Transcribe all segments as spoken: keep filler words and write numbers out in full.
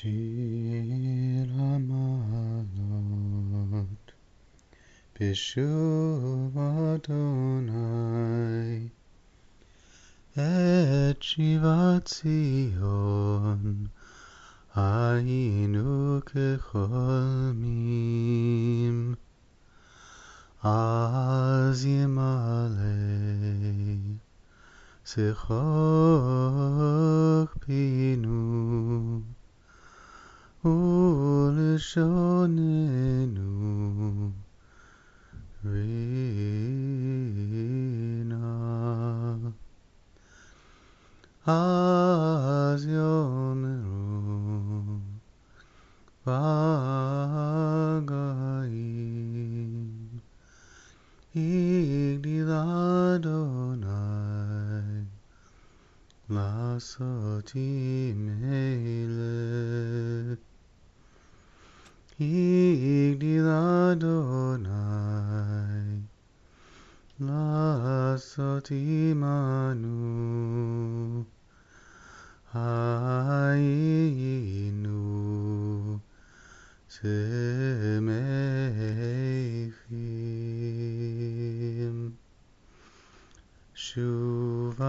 שיר המעלות בשוב אדוני את שיבת ציון היינו כחולמים אז ימלא שיחוק פינו ולשוננו רינה אז יאמרו בגויים הגדיל אדוני לעשות מלך הגדיל אדוני לעשות עמנו היינו שמחים שוב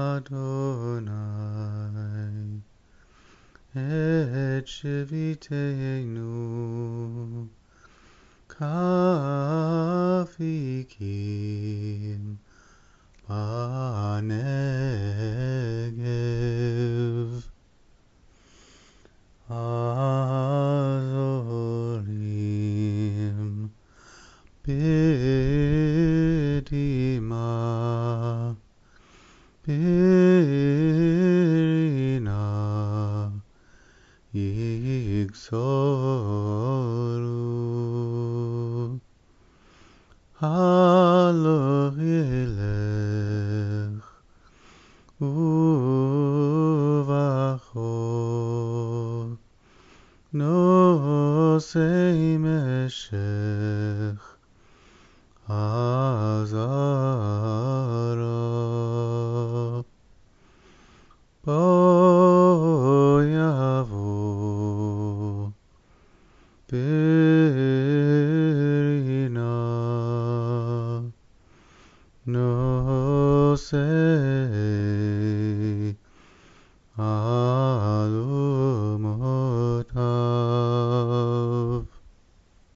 אדוני את שביתנו כאפיקים בנגב הזולים בדמעה ברינה יגזרו הלוך ילך ובחור נושא משך עזרה בוא יבוא ברינה נושא